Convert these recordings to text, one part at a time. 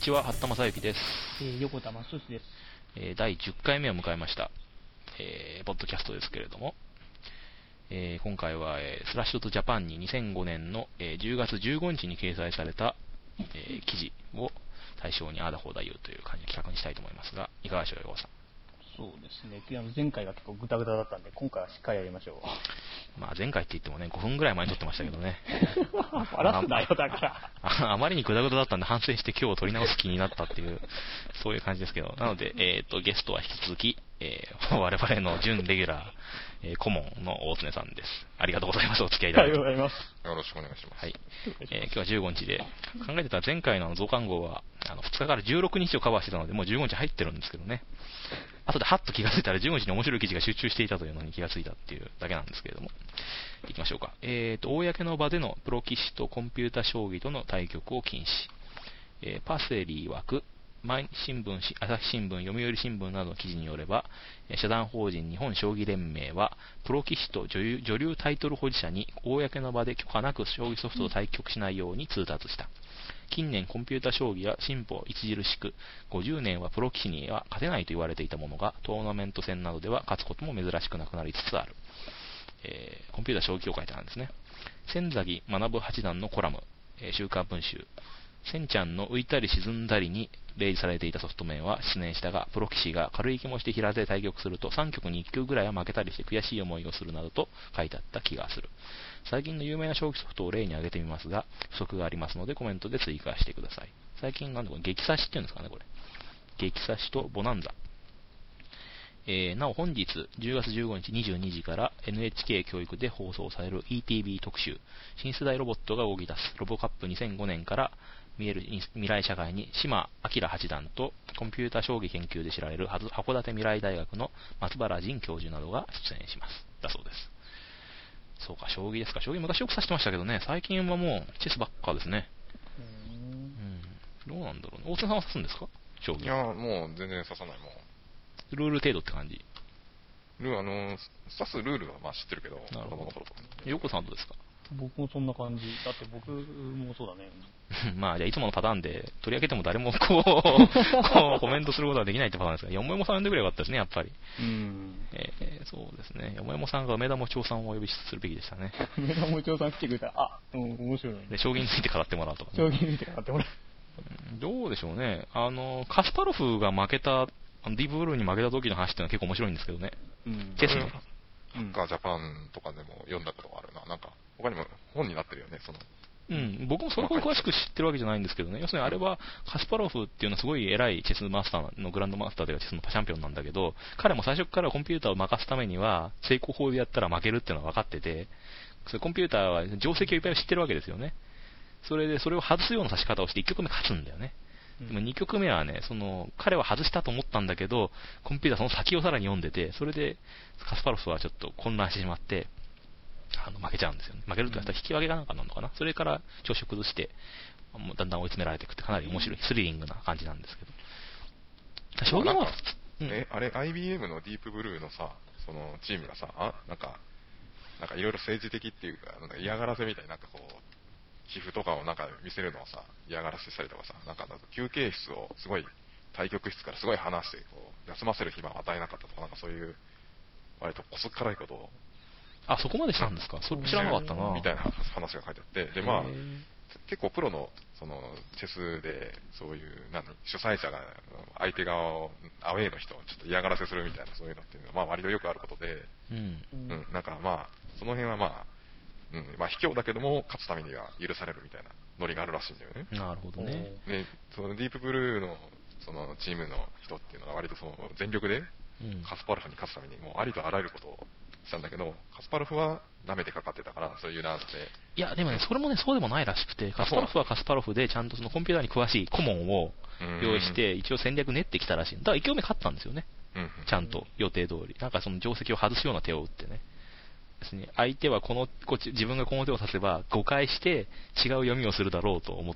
ちは、八田正幸です。 横田正史です。 第10回目を迎えました、ポッドキャストですけれども、今回は、スラッシュドジャパンに2005年の、10月15日に掲載された、記事を対象にあだこうだ言うという感じの企画にしたいと思いますが、いかがでしょう、横さん。 そうですね。前回が結構グダグダだったんで、今回はしっかりやりましょう。 まあ前回って言ってもね、5分ぐらい前に撮ってましたけどね。 バラすなよ、だから。 あまりにグダグダだったんで反省して今日撮り直す気になったっていう、そういう感じですけど、なので、ゲストは引き続き、我々の準レギュラー、顧問の大常さんです。ありがとうございます。お付き合いいただいて。 ありがとうございます。 よろしくお願いします。 はい。今日は15日で、考えてた前回の増刊号は、2日から16日をカバーしてたので、もう15日入ってるんですけどね。後でハッと気がついたら15日に面白い記事が集中していたというのに気がついたっていうだけなんですけれども。行きましょうか。公の場でのプロ棋士とコンピュータ将棋との対局を禁止。パセリ枠、毎日新聞、朝日新聞、読売新聞などの記事によれば、社団法人日本将棋連盟は、プロ棋士と女流タイトル保持者に公の場で許可なく将棋ソフトを対局しないように通達した。近年コンピュータ将棋は進歩著しく、50年はプロ棋士には勝てないと言われていたものが、トーナメント戦などでは勝つことも珍しくなくなりつつある。コンピュータ将棋協会ってなんですね。千崎学八段のコラム、週刊文集。千ちゃんの浮いたり沈んだりに例示されていたソフト面は失念したが、プロ棋士が軽い気もして平手で対局すると3局に1局ぐらいは負けたりして悔しい思いをするなどと書いてあった気がする。最近の有名な将棋ソフトを例に挙げてみますが、不足がありますのでコメントで追加してください。最近なんでこれ激差しっていうんですかね、これ。激差しとボナンザ。なお本日10月15日22時から NHK 教育で放送される ETV 特集、新世代ロボットが動き出すロボカップ2005年から見える未来社会に島明八段とコンピュータ将棋研究で知られる函館未来大学の松原仁教授などが出演します。だそうです。そうか、将棋ですか。将棋昔よく指してましたけどね、最近はもうチェスばっかですね。どうなんだろうね。大津さんは指すんですか、将棋。 いや、もう全然指さないもん。 ルール程度って感じ。 指すルールはまあ知ってるけど、 なるほど。横さんどうですか。 僕もそんな感じ。だって僕もそうだね。 まあ、じゃあいつものパターンで取り上げても誰もこうコメントすることはできないってパターンですが、よもやもさん呼んでくればよかったですね、やっぱり。そうですね。よもやもさんが梅田もちおさんをお呼びするべきでしたね。 梅田もちおさん来てくれたら、面白いね。 で、将棋について語ってもらうとか、ね。 将棋について語ってもらう。 どうでしょうね。カスパロフが負けた、ディープブルーに負けた時の話っていうのは結構面白いんですけどね。チェスの。 ハッカージャパンとかでも読んだことがあるな。なんか、他にも本になってるよね、 僕もそれほど詳しく知ってるわけじゃないんですけどね。要するにあれは、カスパロフっていうのはすごい偉いチェスマスターのグランドマスターというかチェスのチャンピオンなんだけど、彼も最初からコンピューターを任すためには、成功法でやったら負けるっていうのは分かってて、コンピューターは定石をいっぱい知ってるわけですよね。それで、それを外すような指し方をして1局目勝つんだよね。でも2曲目はね、彼は外したと思ったんだけど、コンピューターその先をさらに読んでて、それで、カスパロフはちょっと混乱してしまって、負けちゃうんですよね。負けるとやったら引き分けがなんかなのかな。それから調子を崩して、だんだん追い詰められていくってかなり面白い、スリリングな感じなんですけど。将棋は、 あれ、IBM のディープブルーのさ、そのチームがさ、なんかいろいろ政治的っていうか、なんか嫌がらせみたいな、なんかこう、皮膚とかをなんか見せるのをさ、嫌がらせしたりとかさ、なんか休憩室をすごい、対局室からすごい離して、こう、休ませる暇を与えなかったとか、なんかそういう、割とこすっからいことを。 そこまでしたんですか。それ知らなかったな。 みたいな話が書いてあって、で、まあ、結構プロの、チェスで、そういう、主催者が、相手側を、アウェイの人をちょっと嫌がらせするみたいな、そういうのっていうのは、まあ割とよくあることで、なんかまあ、その辺はまあ、まあ卑怯だけども勝つためには許されるみたいなノリがあるらしいんだよね。 なるほどね。 で、そのディープブルーのそのチームの人っていうのは割と全力でカスパルフに勝つためにもうありとあらゆることをしたんだけど、カスパルフは舐めてかかってたから、そういうなんて。 いや、でもね、それもね、そうでもないらしくて、カスパルフはカスパルフでちゃんとそのコンピューターに詳しい顧問を用意して、一応戦略練ってきたらしい。だから1球目勝ったんですよね。ちゃんと予定通り。なんかその定石を外すような手を打ってね。ですね、相手は自分がこの手を指せば誤解して違う読みをするだろうと思って、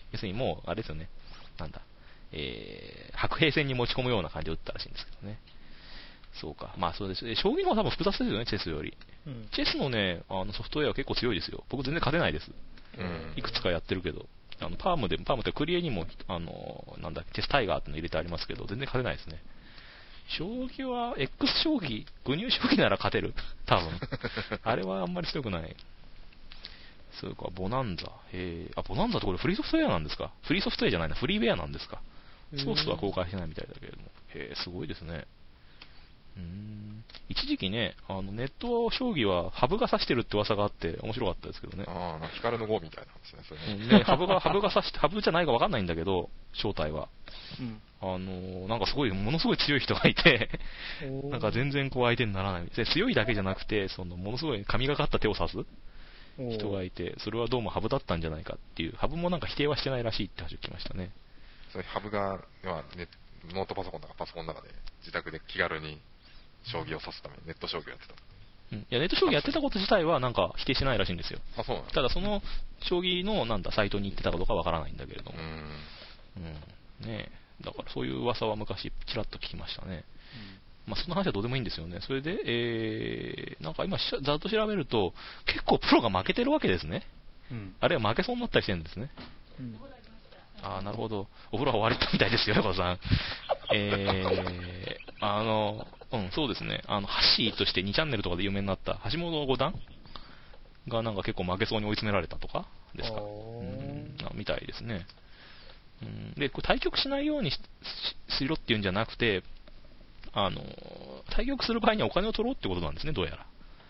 要するにもう、あれですよね、白兵戦に持ち込むような感じで打ったらしいんですけどね。そうか。まあそうです。将棋の方が多分複雑ですよね、チェスより。チェスのね、ソフトウェアは結構強いですよ。僕全然勝てないです。いくつかやってるけど。 パームってクリエにも、なんだっけ、チェスタイガーっての入れてありますけど、全然勝てないですね。将棋は、X 将棋、グニュー将棋なら勝てる。多分。あれはあんまり強くない。そうか、ボナンザ。ボナンザってこれフリーソフトウェアなんですか？フリーソフトウェアじゃないな、フリーウェアなんですか？ソースは公開してないみたいだけれども。すごいですね。一時期ね、ネット将棋はハブが指してるって噂があって面白かったですけどね。 ああ、ヒカルの碁みたいな話ね、それね。ハブが指して、ハブじゃないか分かんないんだけど、正体は。なんかすごい、ものすごい強い人がいて、なんか全然こう相手にならない。で強いだけじゃなくて、ものすごい神がかった手を指す人がいて、それはどうもハブだったんじゃないかっていう、ハブもなんか否定はしてないらしいって話を聞きましたね。 それハブが、ノートパソコンとかパソコンの中で自宅で気軽に将棋を指すためにネット将棋をやってた。 いや、ネット将棋やってたこと自体はなんか否定してないらしいんですよ。 あ、そうなの？ ただその将棋のサイトに行ってたかどうかわからないんだけれども。ねえ、だからそういう噂は昔ちらっと聞きましたね。まあその話はどうでもいいんですよね。それで、なんか今ざっと調べると結構プロが負けてるわけですね。あるいは負けそうになったりしてるんですね。ああ、なるほど。お風呂は終わりたみたいですよ、横田さん。そうですね。ハッシーとして2チャンネルとかで有名になった橋本五段がなんか結構負けそうに追い詰められたとかですか。みたいですね。で、これ対局しないようにしろっていうんじゃなくて、対局する場合にはお金を取ろうってことなんですね、どうやら。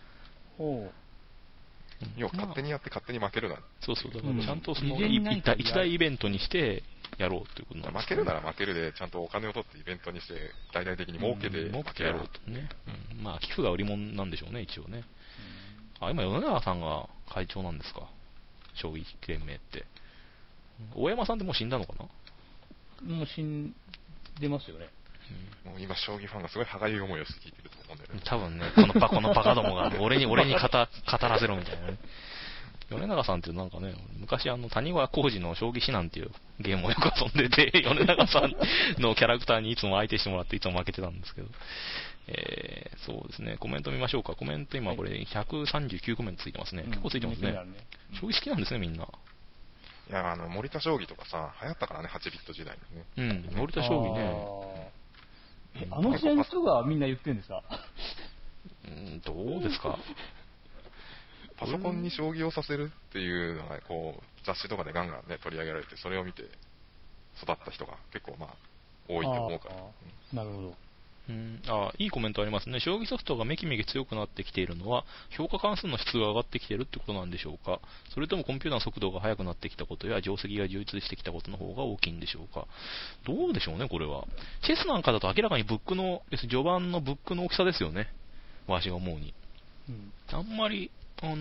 要は勝手にやって勝手に負けるな。 そうそう、だからちゃんと一大イベントにしてやろうということなんです、ね、 負けるなら負けるで、ちゃんとお金を取ってイベントにして、大々的に儲けてやろうとね。まあ、寄付が売り物なんでしょうね、一応ね。今、米長さんが会長なんですか、将棋連盟って。大山さんってもう死んだのかな？ もう死んでますよね。 もう今、将棋ファンがすごい歯がゆい思いをして聞いてると思うんだよね。 多分ね、このバカどもが、俺に語らせろみたいなね。米長さんってなんかね、昔谷川浩司の将棋指南っていうゲームをよく遊んでて、米長さんのキャラクターにいつも相手してもらっていつも負けてたんですけど、そうですね、コメント見ましょうか。コメント今これ139コメントついてますね。結構ついてますね。将棋好きなんですね、みんな。 いや、森田将棋とかさ、流行ったからね、8ビット時代にね。 森田将棋ね。 あの時代の人がみんな言ってるんですか？ どうですか？ パソコンに将棋をさせるっていうのが、こう、雑誌とかでガンガンね、取り上げられて、それを見て育った人が結構まあ、多いと思うから。 なるほど。 いいコメントありますね。将棋ソフトがめきめき強くなってきているのは、評価関数の質が上がってきているってことなんでしょうか。それともコンピューターの速度が速くなってきたことや、定石が充実してきたことの方が大きいんでしょうか。どうでしょうね、これは。チェスなんかだと明らかに序盤のブックの大きさですよね。わしが思うに。あんまり、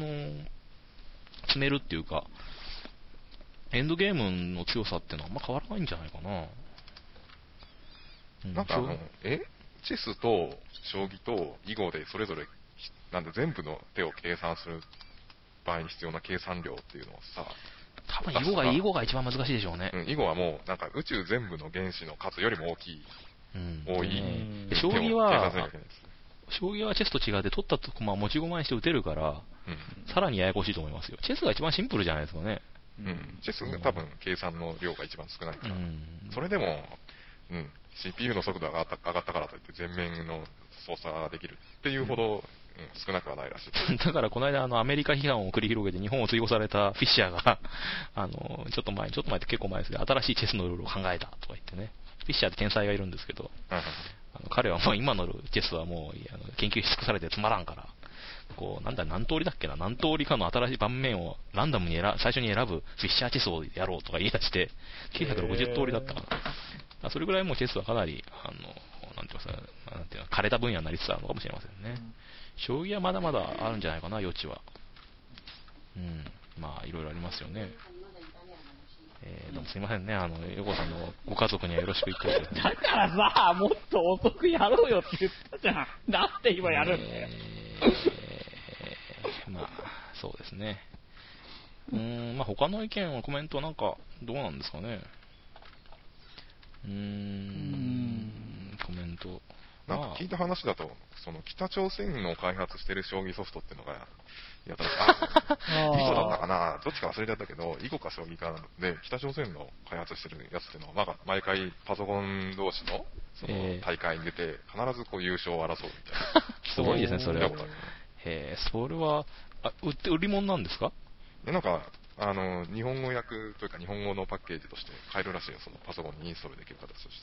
詰めるっていうか、エンドゲームの強さっていうのはあんま変わらないんじゃないかな。 なんかチェスと将棋と囲碁でそれぞれなんで全部の手を計算する場合に必要な計算量っていうのをさ、 多分囲碁が一番難しいでしょうね。 囲碁はもうなんか宇宙全部の原子の数よりも大きい、多い将棋はチェスと違って取った駒を持ち駒にして打てるから、さらにややこしいと思いますよ。チェスが一番シンプルじゃないですかね。 チェスが多分計算の量が一番少ないから、それでも、CPU の速度が上がったからといって全面の操作ができるっていうほど、少なくはないらしい。 だからこの間アメリカ批判を繰り広げて日本を追放されたフィッシャーがちょっと前って結構前ですけど、新しいチェスのルールを考えたとか言ってね。フィッシャーって天才がいるんですけど、彼はもう今のチェスはもう研究し尽くされてつまらんから、こう何通りだっけな、何通りかの新しい盤面をランダムに最初に選ぶフィッシャーチェスをやろうとか言い出して960通りだったかな。それぐらいもうチェスはかなりなんていうの枯れた分野になりつつあるのかもしれませんね。将棋はまだまだあるんじゃないかな、余地は。まあいろいろありますよね。どうもすいませんね、横さんのご家族にはよろしく言ってください。 だからさ、もっと遅くやろうよって言ったじゃん。だって今やるんだよ。 まあ、そうですね。まあ他の意見はコメントはなんか、どうなんですかね。コメント。 なんか聞いた話だと、その北朝鮮の開発してる将棋ソフトっていうのが、やったら、囲碁だったかな、どっちか忘れちゃったけど、囲碁か将棋かで、北朝鮮の開発してるやつっていうのは、なんか毎回パソコン同士のその大会に出て、必ずこう優勝を争うみたいな。 すごいですね、それは。 見たことある。 それは、売り物なんですか？ なんか、日本語訳というか日本語のパッケージとして買えるらしいよ、そのパソコンにインストールできる形として。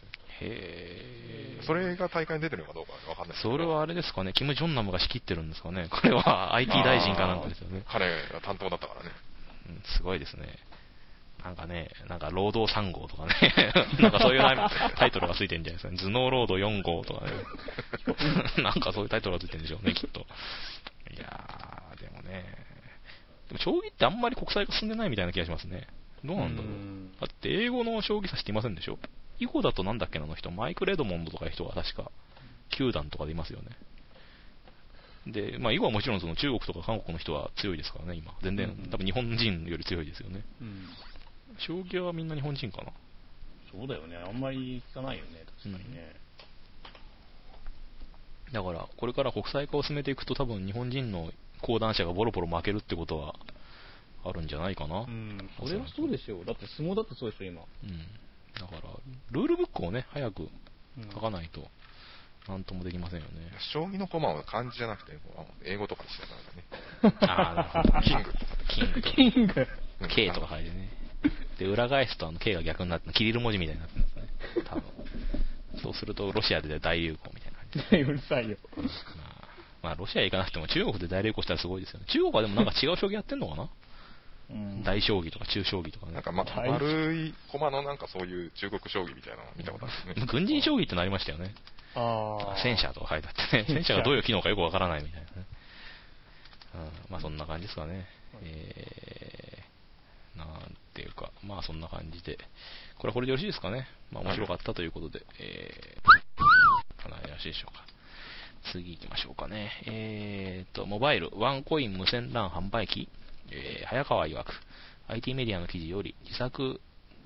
それが大会に出てるのかどうかわかんないですけど。 それはあれですかね、キム・ジョンナムが仕切ってるんですかね。これは IT 大臣かなんかですよね。 彼が担当だったからね。 すごいですね。なんかね、なんか労働3号とかね、なんかそういうタイトルがついてるんじゃないですかね。頭脳労働4号とかね。なんかそういうタイトルがついてるんでしょうね、きっと。いやー、でもね。でも将棋ってあんまり国際化進んでないみたいな気がしますね。どうなんだろう。だって英語の将棋指していませんでしょ。囲碁だとなんだっけな、あの人、マイク・レドモンドとかいう人が確か9段とかでいますよね。で、まあ囲碁はもちろんその中国とか韓国の人は強いですからね、今。全然、多分日本人より強いですよね。将棋はみんな日本人かな。 そうだよね、あんまり聞かないよね、確かにね。 だから、これから国際化を進めていくと多分日本人の講談社がボロボロ負けるってことはあるんじゃないかな。 それはそうでしょう。だって相撲だってそうでしょ、今。 だから、ルールブックをね、早く書かないと、なんともできませんよね。 将棋の駒は漢字じゃなくて、英語とかにしてたからね。 なるほど。 キング。 キング。 K とか書いてね。で、裏返すとK が逆になって、キリル文字みたいになってるんですね。多分。そうすると、ロシアで大流行みたいな感じ。 うるさいよ。 まあ、ロシア行かなくても中国で大流行したらすごいですよね。中国はでもなんか違う将棋やってんのかな。大将棋とか中将棋とかね。 なんか丸い駒のなんかそういう中国将棋みたいなのを見たことあるんですね。 軍人将棋ってなりましたよね。戦車とか書いてあってね。戦車がどういう機能かよくわからないみたいなね。まあそんな感じですかね。なんていうか、まあそんな感じで。これはこれでよろしいですかね。まあ面白かったということで。かなりよろしいでしょうか。次行きましょうかね。モバイル、ワンコイン無線 LAN 販売機。早川曰く IT メディアの記事より自作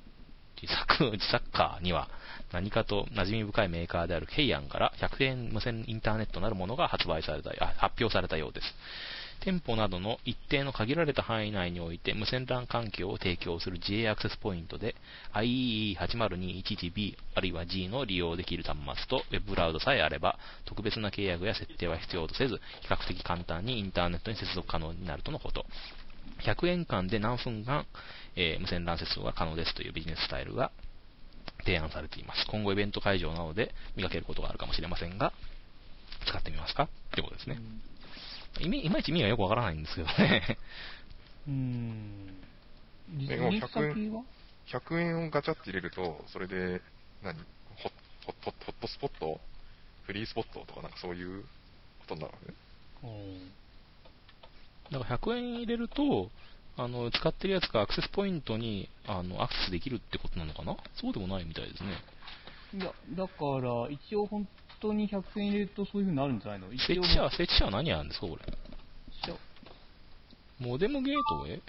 カーには何かと馴染み深いメーカーであるケイアンから100円無線インターネットなるものが発表されたようです。店舗などの一定の限られた範囲内において無線 LAN 環境を提供する GA アクセスポイントで IEEE8021B あるいは G の利用できる端末と Web ブラウザさえあれば特別な契約や設定は必要とせず比較的簡単にインターネットに接続可能になるとのこと。100円間で何分間、無線 LAN 接続が可能ですというビジネススタイルが提案されています。今後イベント会場などで見かけることがあるかもしれませんが、使ってみますかということですね。いまいち意味がよくわからないんですけどね。 100円をガチャって入れると、それで、ホットスポットフリースポットとかなんかそういうことになるわけね。 だから100円入れると、使ってるやつがアクセスポイントにアクセスできるってことなのかな。そうでもないみたいですね。 いや、だから一応本当に100円入れるとそういう風になるんじゃないの。 設置者は何やるんですかこれ。モデムゲートウェイ。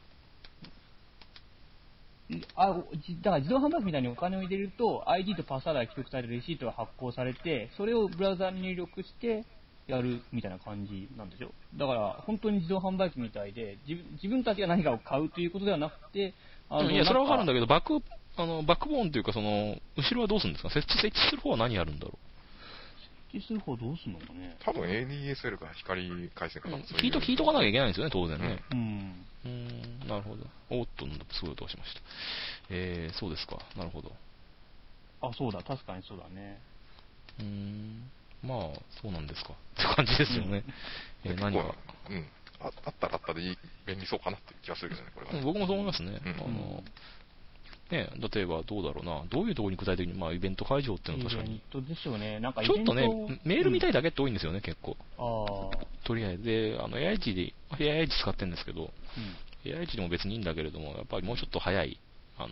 だから自動販売機みたいにお金を入れると ID とパスワードが記録されるレシートが発行されて、それをブラウザに入力してやるみたいな感じなんでしょ。だから本当に自動販売機みたいで自分たちが何かを買うということではなくて、 いやそれはわかるんだけどバックボーンというかその後ろはどうするんですか。設置する方は何やるんだろう。 設置する方はどうするのかね。 多分 ADSL か光回線かな、 聞いとかなきゃいけないんですよね当然ね。なるほど。おっとすごい音がしました。そうですか。なるほど。 そうだ、確かにそうだね。 まあそうなんですかって感じですよね。何があったらあったで便利そうかなっていう気がするけどね、これは、ね。 僕もそう思いますね。例えばどうだろうな、どういうところに具体的に、イベント会場っていうのは確かに。 イベントでしょうね。なんかちょっとね、メール見たいだけって多いんですよね、結構。とりあえず。で、AI 値使ってるんですけど、AI 値でも別にいいんだけれども、やっぱりもうちょっと早く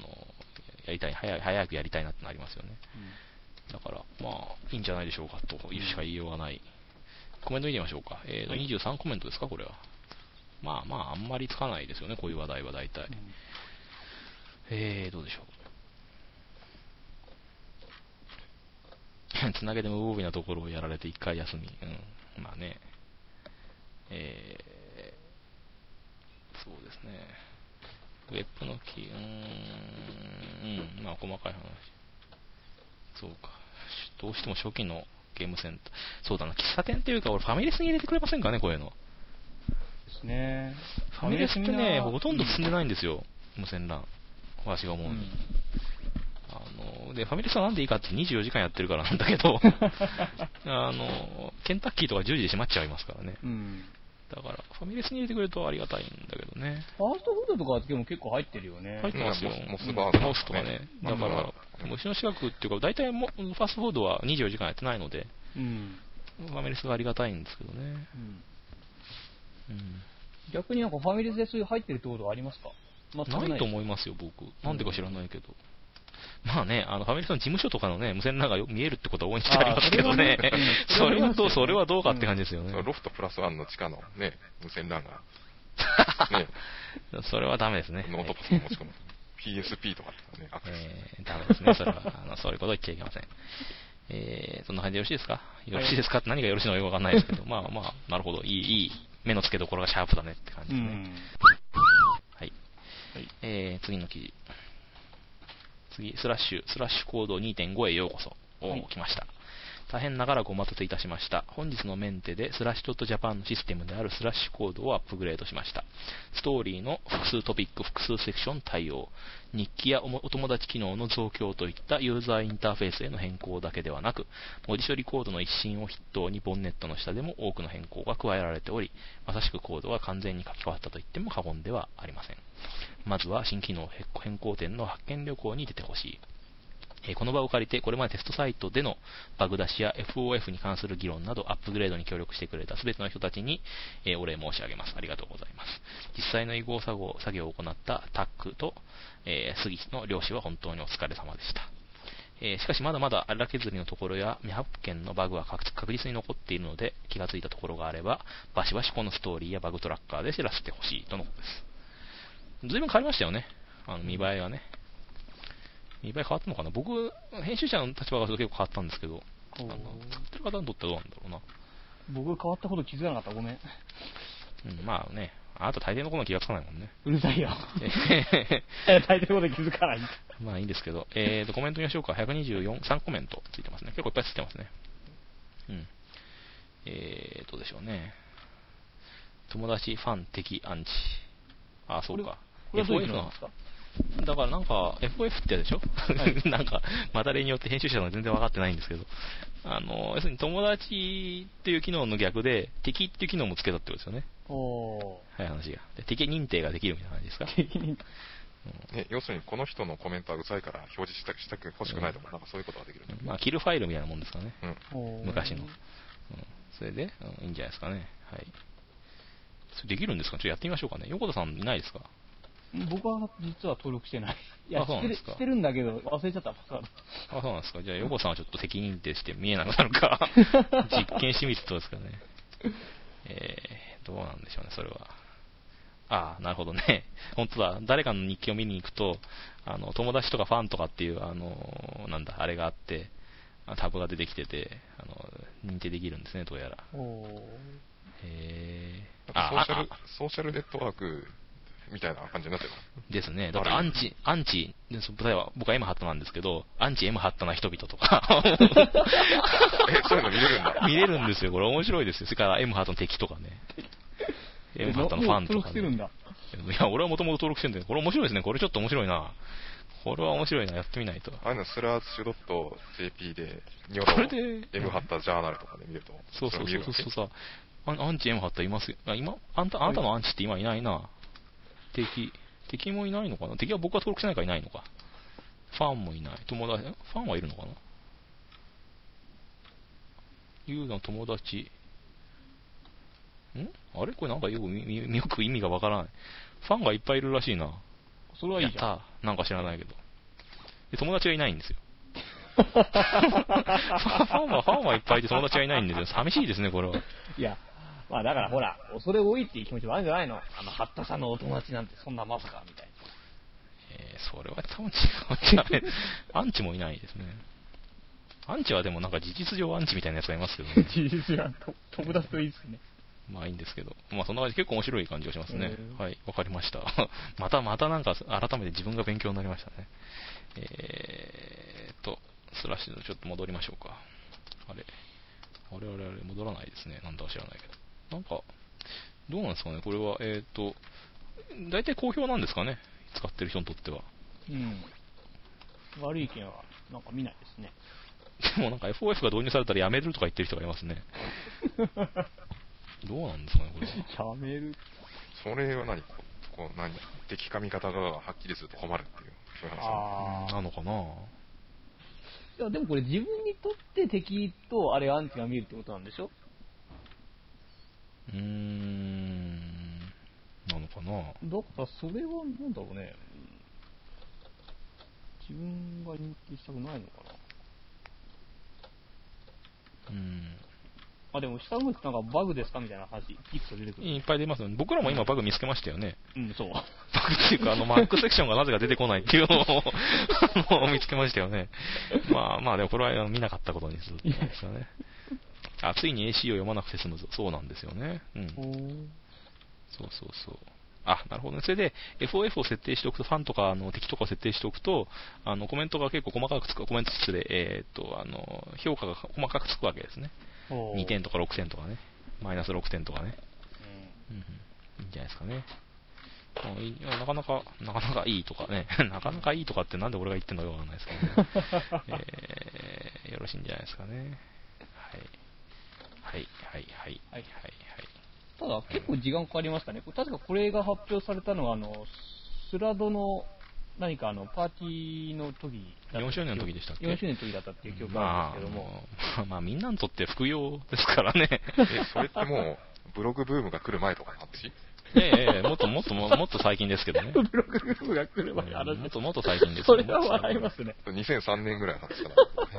やりたいなってなりますよね。だから、いいんじゃないでしょうかというしか言いようがない。コメント見てみましょうか。23コメントですか、これは。あんまりつかないですよね、こういう話題は大体。どうでしょう。 つなげて無防備なところをやられて1回休み。うん。まあね。そうですね。ウェップのキー、まあ細かい話。そうか。どうしても初期のゲームセンター。そうだな、喫茶店っていうか、俺ファミレスに入れてくれませんかね、こういうの。 ですね。 ファミレスってね、ほとんど進んでないんですよ、無線 LAN。私が思うに。で、ファミレスはなんでいいかって24時間やってるからなんだけど、ケンタッキーとか10時で閉まっちゃいますからね。だから、ファミレスに入れてくれるとありがたいんだけどね。 ファーストフードとかでも結構入ってるよね。 入ってますよ。 モスバーガー、 モスとかね。だから、虫の近くっていうか、大体ファーストフードは24時間やってないので、ファミレスがありがたいんですけどね。 逆になんかファミレスでそういう入ってるってことはありますか？ ないと思いますよ、僕。なんでか知らないけど。まあね、ファミレスの事務所とかのね、無線 LAN が見えるってことは多いにありますけどね。それはどうかって感じですよね。 ロフトプラスワンの地下のね、無線 LAN が。ね。 それはダメですね。 ノートパソコン持ち込む。PSP とかね、アクセス。 ダメですね。それは、そういうこと言っちゃいけません。そんな感じでよろしいですか？よろしいですかって何がよろしいのかよくわかんないですけど、まあ、なるほど。いい目の付けどころがシャープだねって感じですね。はい。次の記事。次、スラッシュコード 2.5 へようこそ。来ました。大変長らくお待たせいたしました。本日のメンテでスラッシュ .jp のシステムであるスラッシュコードをアップグレードしました。ストーリーの複数トピック、複数セクション対応、日記やお友達機能の増強といったユーザーインターフェースへの変更だけではなく、文字処理コードの一新を筆頭にボンネットの下でも多くの変更が加えられており、まさしくコードは完全に書き換わったと言っても過言ではありません。まずは新機能変更点の発見旅行に出てほしい。この場を借りて、これまでテストサイトでのバグ出しや FOF に関する議論などアップグレードに協力してくれた全ての人たちに、お礼申し上げます。ありがとうございます。実際の移行作業を行ったタックと、杉の両氏は本当にお疲れ様でした。しかしまだまだ荒削りのところや未発見のバグは確実に残っているので、気がついたところがあれば、バシバシこのストーリーやバグトラッカーで知らせてほしいとのことです。随分変わりましたよね。見栄えがね。見栄え変わったのかな。僕、編集者の立場が結構変わったんですけど、作ってる方にとってはどうなんだろうな。 僕変わったこと気づかなかった。ごめん。 まあね、あなた大抵のこと気がつかないもんね。 うるさいよ。大抵のこと気づかない。 まあいいんですけど、コメント見ましょうか。124、3コメントついてますね。結構いっぱいついてますね。どうでしょうね。友達、ファン、敵、アンチ。あ、そうか。 これはどういうのですか？ だからなんか FF ってやでしょ、はい、なんかまた例によって編集者が全然分かってないんですけど、要するに友達っていう機能の逆で敵っていう機能もつけたってことですよね。はい、話がで敵認定ができるみたいな感じですか。敵認定、要するにこの人のコメントはうざいから表示したく欲しくないとか、なんかそういうことができる、 まあキルファイルみたいなもんですからね、昔の、それで、いいんじゃないですかね。はい。それできるんですか？ちょっとやってみましょうかね。横田さんいないですか？ 僕は実は登録してない。いや、 そうなんですか。 してるんだけど、忘れちゃった。 そうなんですか。じゃあ、横さんはちょっと敵認定して見えなくなるか、実験してみるとですかね。どうなんでしょうね、それは。なるほどね。本当だ。誰かの日記を見に行くと、友達とかファンとかっていう、あれがあって、タブが出てきてて、認定できるんですね、どうやら。 ソーシャルネットワーク、みたいな感じになってるですね。だからアンチ、例えば僕は M ハットなんですけど、アンチ M ハットな人々とか。 そういうの見れるんだ。 見れるんですよ。これ面白いですよ。それから M ハットの敵とかね。M ハットのファンとか、ね。いや、俺はもともと登録してるんだよ。これ面白いですね。これちょっと面白いな。これは面白いな。やってみないと。 ああいうのスラッシュ .jp で、ニョロ M ハッタジャーナルとかで見ると。 そうさ。アンチ M ハッタいますよ。あなたのアンチって今いないな。敵もいないのかな。敵は僕は登録してないからいないのか。ファンもいない。友達、ファンはいるのかな。ユーザーの友達。あれこれなんかよく意味がわからない。ファンがいっぱいいるらしいな。 それはいいじゃん。 なんか知らないけど。で友達がいないんですよ。ファンはいっぱいいて友達がいないんですよ。寂しいですね、これは。 いや。まあだからほら、恐れ多いっていう気持ちもあるんじゃないの？八田さんのお友達なんてそんなまさかみたいな。 それは多分違う。アンチもいないですね。 アンチはでもなんか事実上アンチみたいなやつがいますけどね。 事実上、友達といいですね。 まあいいんですけど。まあそんな感じで結構面白い感じがしますね。 うんはい、わかりました。またなんか改めて自分が勉強になりましたね。スラッシュのちょっと戻りましょうか。あれ、戻らないですね。なんだか知らないけど。なんか、どうなんですかね、これは。大体好評なんですかね、使ってる人にとっては。 うん。悪い意見は、なんか見ないですね。 でもなんか FOF が導入されたらやめるとか言ってる人がいますね。どうなんですかね、これは。 やめる。 それは何敵か味方がはっきりすると困るっていう、そういう話なのかな。 いや、でもこれ自分にとって敵とあれアンチが見えるってことなんでしょ？ なのかな。 だからそれはなんだろうね。自分が認識したくないのかな。あ、でも下の方ってなんかバグですかみたいな話、ピッと出てくる。 いっぱい出ますよね。僕らも今バグ見つけましたよね。 うん、そう。 バグっていうか、マックセクションがなぜか出てこないっていうのを見つけましたよね。まあでもこれは見なかったことにするんですよね。あ、ついに AC を読まなくて済むぞ。そうなんですよね。うん。そう。あ、なるほどね。それで、FOF を設定しておくと、ファンとか敵とかを設定しておくと、コメントが結構細かくつく、コメント室で、評価が細かくつくわけですね。2点とか6点とかね。マイナス6点とかね。いいんじゃないですかね。なかなかいいとかね。なかなかいいとかってなんで俺が言ってんのかわかんないですけどね。よろしいんじゃないですかね。はい。 ただ結構時間かかりましたね。確かこれが発表されたのは、スラドの何かパーティーの時だった。 4周年の時でしたっけ？ 4周年の時だったっていう記憶があるんですけども。 まあみんなにとって副業ですからね。 それってもう、ブログブームが来る前とかの話？ もっと最近ですけどね。 ブログブームが来る前の話。 もっと最近ですそれは笑いますね。 2003年ぐらいの話かな。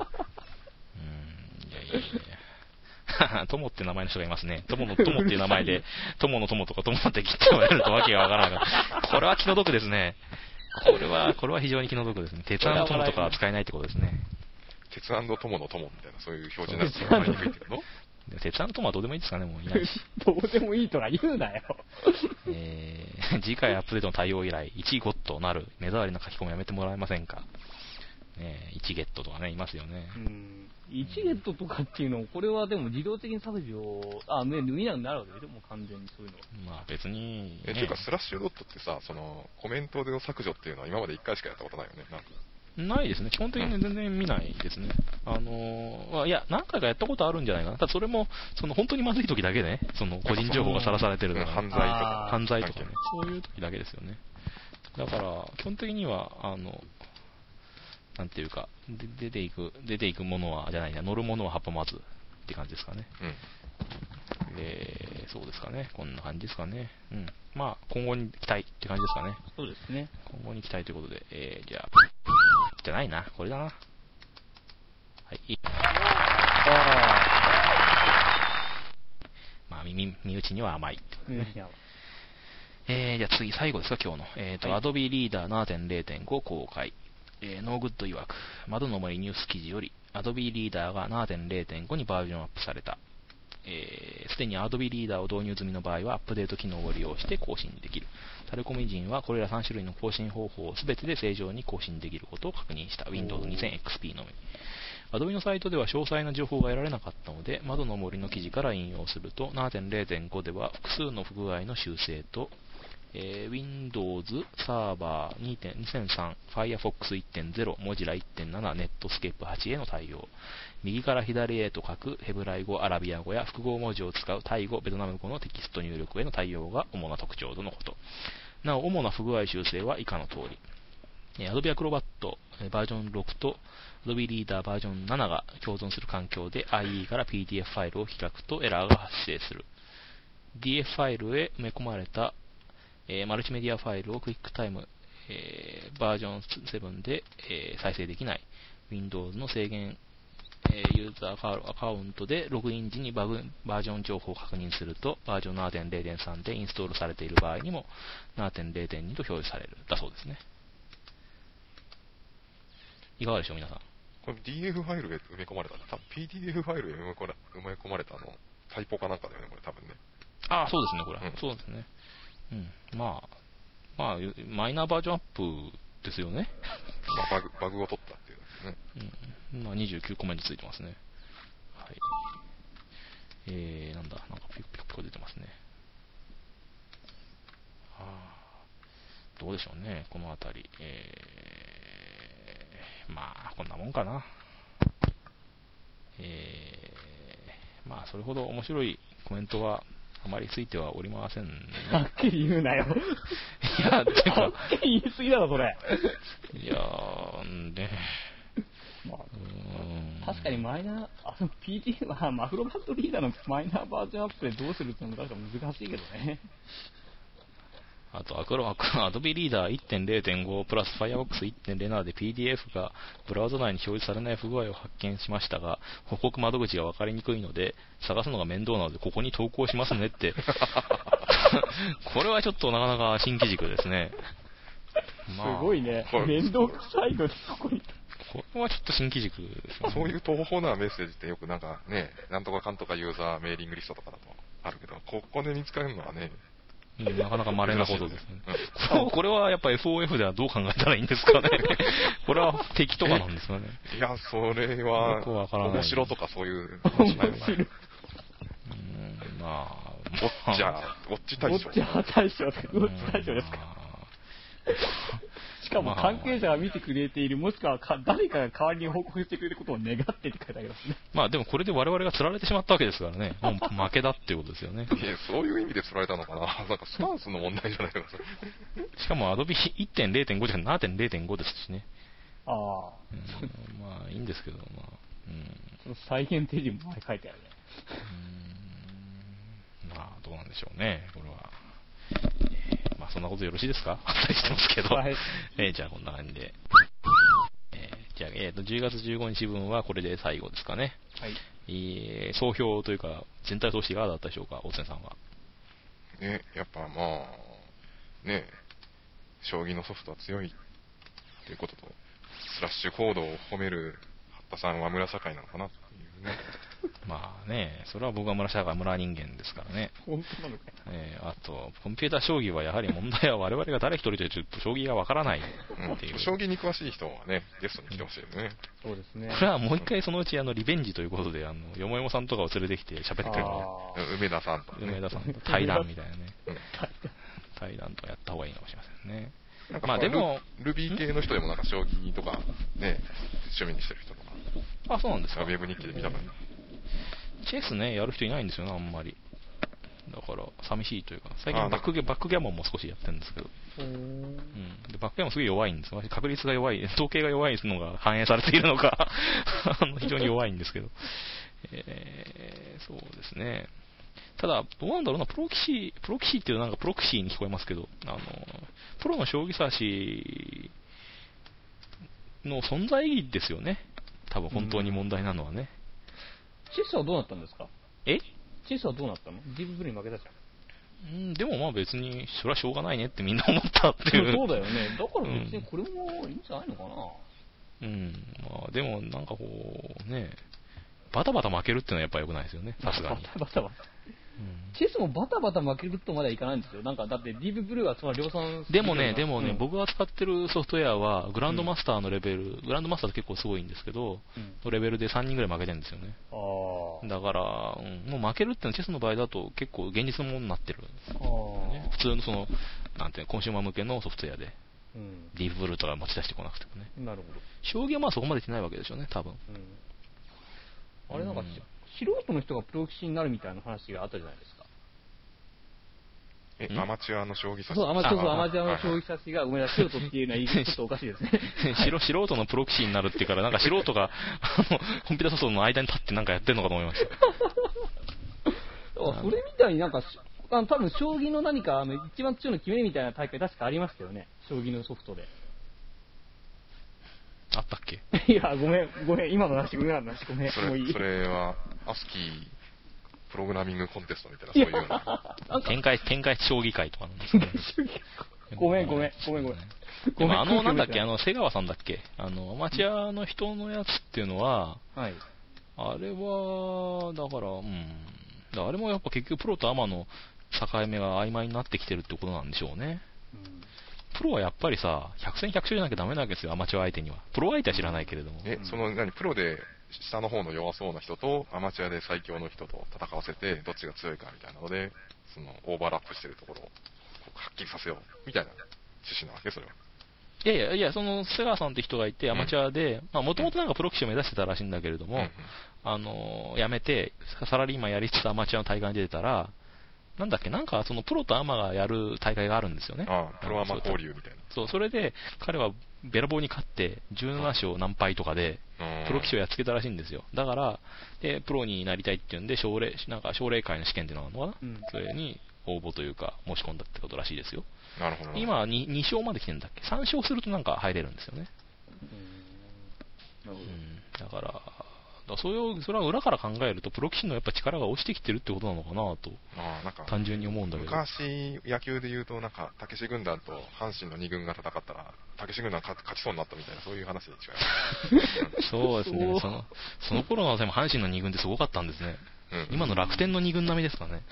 いや。友って名前の人がいますね。友っていう名前で、友の友とか友の敵って言われるとわけがわからなかった。これは気の毒ですね。これは非常に気の毒ですね。鉄友とかは使えないってことですね。 鉄友の友みたいな、そういう表示になって名前に増えてるの？ 鉄友はどうでもいいですかね、もういないし。 どうでもいいとか言うなよ。 次回アップデートの対応以来、1ゴットなる目障りな書き込みやめてもらえませんか。1ゲットとかね、いますよね。 1ゲットとかっていうの、これはでも自動的に削除、見なくなるわけでしょ、もう完全にそういうの。 まあ別に、 っていうか、スラッシュドットってさ、コメントでの削除っていうのは今まで1回しかやったことないよね。 ないですね。基本的に全然見ないですね。いや、何回かやったことあるんじゃないかな。ただそれも、本当にまずい時だけね、個人情報がさらされてるとか、 犯罪とかね、そういう時だけですよね。だから、基本的には、なんていうか、出ていくものは、乗るものは葉っぱまずって感じですかね。そうですかね。こんな感じですかね。まあ、今後に期待って感じですかね。 そうですね。 今後に期待ということで、じゃあ、じゃないな。これだな。はい。まあ、身内には甘い。 身内には甘い。 じゃあ次、最後ですか、今日の。Adobe Reader 7.0.5 公開。ノーグッド曰く、窓の森ニュース記事より、Adobe Reader が 7.0.5 にバージョンアップされた。すでに Adobe Reader を導入済みの場合は、アップデート機能を利用して更新できる。タレコミ人はこれら3種類の更新方法を全てで正常に更新できることを確認した。Windows 2000 XP のみ。Adobe のサイトでは詳細な情報が得られなかったので、窓の森の記事から引用すると、7.0.5 では複数の不具合の修正と、Windows Server 2003 Firefox 1.0 Mozilla 1.7 Netscape 8への対応、右から左へと書くヘブライ語、アラビア語や複合文字を使うタイ語、ベトナム語のテキスト入力への対応が主な特徴とのこと。なお、主な不具合修正は以下の通り。Adobe Acrobat バージョン6と Adobe Reader バージョン7が共存する環境で IE から PDF ファイルを開くとエラーが発生する。DF ファイルへ埋め込まれたマルチメディアファイルをクイックタイム、バージョン7で、再生できない。Windows の制限、ユーザーアカウントでログイン時にバージョン情報を確認すると、バージョン 7.0.3 でインストールされている場合にも 7.0.2 と表示される。だそうですね。いかがでしょう、皆さん。 これ DF ファイルへ埋め込まれた、多分 PDF ファイルへ埋め込まれたタイポかなんかだよね、これ多分ね。 ああ、そうですね、これ。 うんそうですね。うん。まあ、マイナーバージョンアップですよね。 まあ、バグを取ったっていうね。 うん。まあ、29コメントついてますね。はい。なんだ、なんかピコピコピコ出てますね。どうでしょうね、このあたり。まあ、こんなもんかな。まあ、それほど面白いコメントはあまりついてはおりませんね。 はっきり言うなよ。 いや、てはか、 っきり言い過ぎだろ、それ。 いやー、ね。 まあ、確かにマイナー、PD はマクロバットリーダーのマイナーバージョンアップでどうするってのも確か難しいけどね。 あと、Adobe Reader 1.0.5 プラス Firefox 1.07で PDF がブラウザ内に表示されない不具合を発見しましたが、報告窓口が分かりにくいので、探すのが面倒なので、ここに投稿しますねって。これはちょっとなかなか新機軸ですね。 すごいね。面倒くさいので、ここに。 これはちょっと新機軸ですよね。 そういう途方なメッセージってよくなんかね、なんとかかんとかユーザーメーリングリストとかだとあるけど、ここで見つかるのはね、 なかなか稀なことですね。 うんこれはやっぱ FOF ではどう考えたらいいんですかね。これは敵とかなんですかね。 いや、それはよくわからない面白とかそういう話ないよな。 まあ、 ウォッチ対象。 ウォッチ対象ですか。しかも関係者が見てくれている、もしくは誰かが代わりに報告してくれることを願ってって書いてありますね。 まあでもこれで我々が釣られてしまったわけですからね。もう負けだっていうことですよね。 いや、そういう意味で釣られたのかな。なんかスタンスの問題じゃないのか、それ。 しかも Adobe 1.0.5 じゃなくて 7.0.5 ですしね。 ああ。 まあいいんですけど、まあ。 その再現手順も書いてあるね。 まあどうなんでしょうね、これは。まあそんなことよろしいですか？あったりしてますけど。 はい。 じゃあこんな感じで。じゃあ、10月15日分はこれで最後ですかね。 はい。 総評というか、全体を通していかがだったでしょうか、大津さんは。 ね、やっぱまあ、ね、将棋のソフトは強いということと、スラッシュコードを褒める八田さんは村社会なのかなというね。 まあね、それは僕は村社会、村人間ですからね。 本当なのかよ。 あと、コンピューター将棋はやはり問題は我々が誰一人という将棋がわからないっていう。 将棋に詳しい人はね、ゲストに来てほしいよね。 そうですね。 これはもう一回そのうちリベンジということで、よもよもさんとかを連れてきて喋ってくれる。 梅田さんと、ね。 梅田さんと対談みたいなね。対談とかやった方がいいかもしれませんね。まあでも、 ルビー系の人でもなんか将棋とかね、趣味にしてる人とか。 あ、そうなんですか。 ウェブ日記で見たからね。 チェスね、やる人いないんですよね、あんまり。だから、寂しいというか、最近バックギャモンも少しやってるんですけど。でバックギャモンすごい弱いんですよ。確率が弱い、統計が弱いのが反映されているのか、非常に弱いんですけど。そうですね。ただ、どうなんだろうな、プロ棋士っていうなんかプロクシーに聞こえますけど、プロの将棋指しの存在意義ですよね。多分本当に問題なのはね。 チェスはどうなったんですか？ チェスはどうなったの？ディープブルーに負けたじゃん。 でもまあ別に、それはしょうがないねってみんな思ったっていう。 そうだよね。だから別にこれもいいんじゃないのかな。 まあでもなんかこう、ね、バタバタ負けるっていうのはやっぱ良くないですよね、さすがに。 バタバタ。チェスもバタバタ負けるとまではいかないんですよ。なんかだってディープブルーはその量産でもね、僕が使ってるソフトウェアはグランドマスターのレベル、グランドマスターって結構すごいんですけど、のレベルで3人ぐらい負けてるんですよね。だから、もう負けるっていうのはチェスの場合だと結構現実のものになってる、普通のその、なんていうコンシューマー向けのソフトウェアで、ディープブルーとか持ち出してこなくてもね。 なるほど。 将棋はまあそこまでしないわけでしょうね、多分。 あれなんか、素人の人がプロ棋士になるみたいな話があったじゃないですか。 アマチュアの将棋指し。 そう、アマチュアの将棋指しが、ごめんなさい、素人っていうのはちょっとおかしいですね。 素人のプロ棋士になるっていうから、なんか素人がコンピューターソフトの間に立ってなんかやってるのかと思いました。 それみたいになんか、多分将棋の何か一番強いの決めみたいな大会確かありましたよね。将棋のソフトで。 あったっけ？ いや、ごめん、今の話、ごめん。もういい。 それは、アスキープログラミングコンテストみたいな、そういうような。 展開将棋会とかなんですね。 ごめん。ごめん。 でもなんだっけ、瀬川さんだっけ、アマチュアの人のやつっていうのは、 はい。 あれは、だから、あれもやっぱ結局プロとアマの境目が曖昧になってきてるってことなんでしょうね。プロはやっぱりさ、100戦100勝じゃなきゃダメなわけですよ、アマチュア相手には。プロ相手は知らないけれども。 プロで下の方の弱そうな人と、アマチュアで最強の人と戦わせて、どっちが強いかみたいなので、そのオーバーラップしてるところをはっきりさせようみたいな趣旨なわけ、それは。 いや、その瀬川さんって人がいて、アマチュアで、もともとなんかプロ棋士を目指してたらしいんだけれども、辞めて、サラリーマンやりつつアマチュアの大会に出てたら、なんだっけ、なんかそのプロとアマがやる大会があるんですよね。 プロアマ交流みたいな。 そう、それで彼はべらぼうに勝って17勝何敗とかで、プロ棋士をやっつけたらしいんですよ。だから、プロになりたいっていうんで、奨励会の試験っていうのがあるのかな、それに応募というか申し込んだってことらしいですよ。 なるほど。 今は 2勝まで来てるんだっけ、3勝するとなんか入れるんですよね。だからそれは裏から考えるとプロ棋士のやっぱ力が落ちてきてるってことなのかなと単純に思うんだけど、 昔野球でいうとなんか武志軍団と阪神の2軍が戦ったら武志軍団勝ちそうになったみたいな、そういう話に違いますそうですね、その頃のでも阪神の2軍ってすごかったんですね、今の楽天の2軍並みですかね。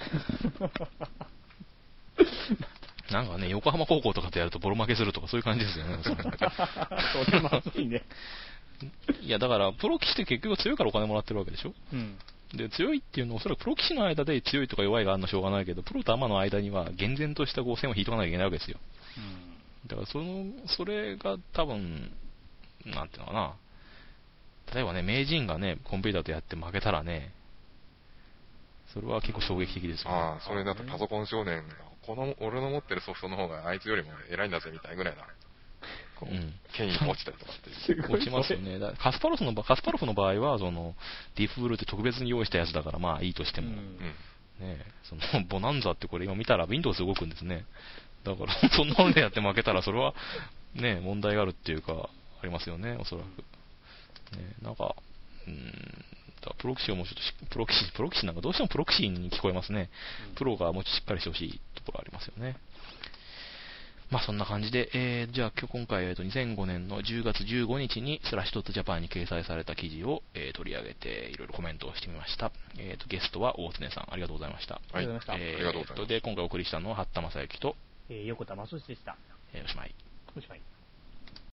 なんかね、横浜高校とかとやるとボロ負けするとかそういう感じですよね。 それまずいね。 いや、だから、プロ棋士って結局強いからお金もらってるわけでしょ、で、強いっていうのは、おそらくプロ棋士の間で強いとか弱いがあるのしょうがないけど、プロとアマの間には厳然とした線を引いとかなきゃいけないわけですよ。だから、それが多分、なんていうのかな、例えばね、名人がね、コンピューターとやって負けたらね、それは結構衝撃的ですよね。 それだとパソコン少年が、俺の持ってるソフトの方があいつよりも偉いんだぜみたいなぐらいな。権威が落ちたりとかって落ちますよね。カスパロフの場合はディープブルーって特別に用意したやつだからまあいいとしても、そのボナンザってこれ今見たら Windows 動くんですね。だからそんなのでやって負けたらそれはね問題があるっていうかありますよね、おそらく。なんかプロ棋士をもうちょっとプロ棋士なんかどうしてもプロ棋士に聞こえますね。プロがもうちょっとしっかりしてほしいところありますよね。まあそんな感じで、じゃあ今回、2005年の10月15日にスラッシュドットジャパンに掲載された記事を、取り上げていろいろコメントをしてみました。ゲストは大常さん、ありがとうございました。 ありがとうございました。 ありがとうございます。 で、今回お送りしたのは八田正幸と、 横田正史でした。 おしまい。 おしまい。